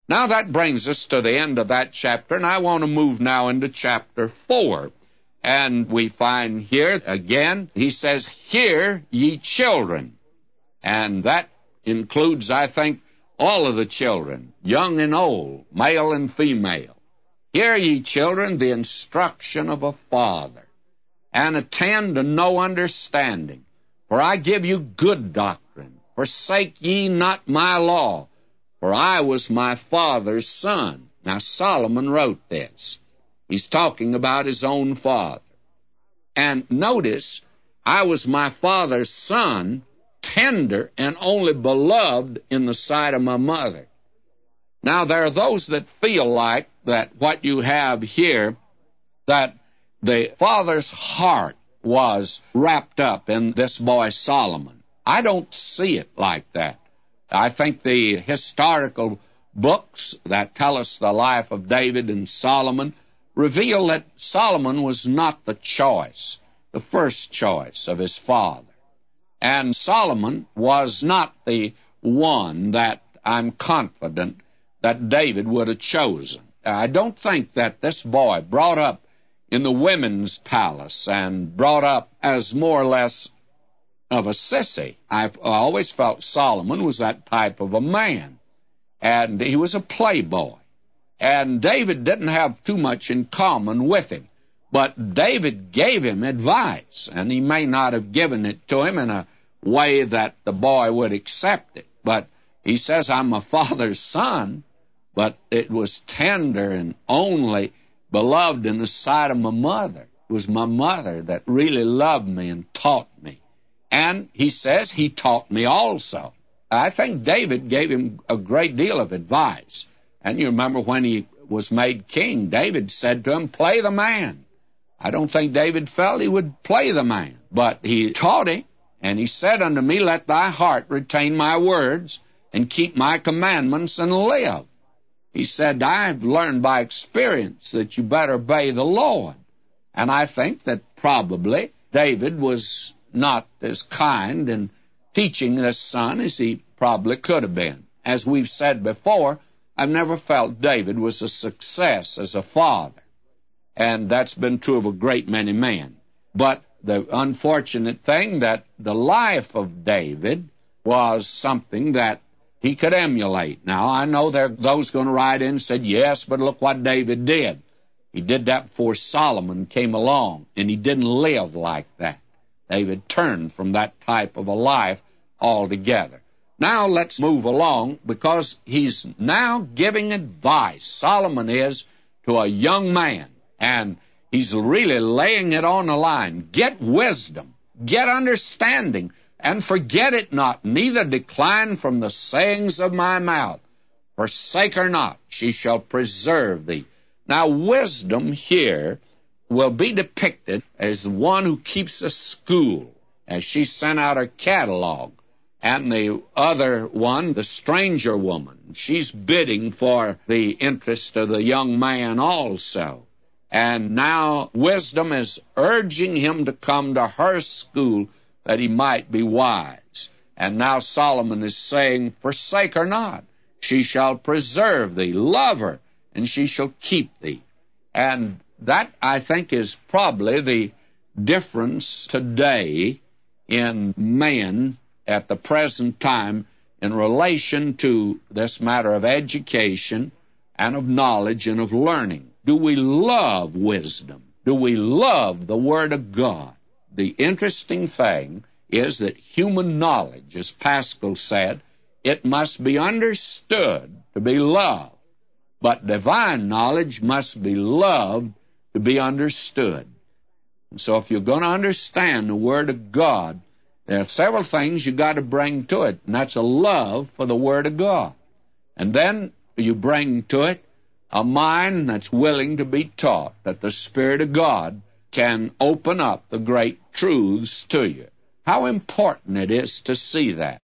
Now that brings us to the end of that chapter, and I want to move now into chapter 4. And we find here, again, he says, "Hear, ye children." And that includes, I think, all of the children, young and old, male and female. "Hear, ye children, the instruction of a father, and attend to no understanding. For I give you good doctrine. Forsake ye not my law, for I was my father's son." Now, Solomon wrote this. He's talking about his own father. And notice, "I was my father's son, tender and only beloved in the sight of my mother." Now, there are those that feel like that what you have here, that the father's heart was wrapped up in this boy Solomon. I don't see it like that. I think the historical books that tell us the life of David and Solomon reveal that Solomon was not the choice, the first choice of his father. And Solomon was not the one that I'm confident that David would have chosen. I don't think that this boy, brought up in the women's palace and brought up as more or less of a sissy. I've always felt Solomon was that type of a man, and he was a playboy. And David didn't have too much in common with him, but David gave him advice, and he may not have given it to him in a way that the boy would accept it. But he says, "I'm my father's son," but it was tender and only beloved in the sight of my mother. It was my mother that really loved me and taught me. And he says, "He taught me also." I think David gave him a great deal of advice. And you remember when he was made king, David said to him, "Play the man." I don't think David felt he would play the man, but he taught him. And he said unto me, "Let thy heart retain my words, and keep my commandments, and live." He said, "I've learned by experience that you better obey the Lord." And I think that probably David was not as kind in teaching this son as he probably could have been. As we've said before, I've never felt David was a success as a father. And that's been true of a great many men. But the unfortunate thing that the life of David was something that he could emulate. Now, I know there are those going to write in and said, "Yes, but look what David did. He did that before Solomon came along, and he didn't live like that." David turned from that type of a life altogether. Now let's move along, because he's now giving advice. Solomon is to a young man, and he's really laying it on the line. "Get wisdom, get understanding, and forget it not, neither decline from the sayings of my mouth. Forsake her not, she shall preserve thee." Now, wisdom here will be depicted as one who keeps a school, as she sent out her catalog. And the other one, the stranger woman, she's bidding for the interest of the young man also. And now wisdom is urging him to come to her school that he might be wise. And now Solomon is saying, "Forsake her not. She shall preserve thee. Love her, and she shall keep thee." And that, I think, is probably the difference today in men at the present time in relation to this matter of education and of knowledge and of learning. Do we love wisdom? Do we love the Word of God? The interesting thing is that human knowledge, as Pascal said, it must be understood to be loved, but divine knowledge must be loved to be understood. And so if you're going to understand the Word of God, there are several things you got to bring to it, and that's a love for the Word of God. And then you bring to it a mind that's willing to be taught, that the Spirit of God can open up the great truths to you. How important it is to see that.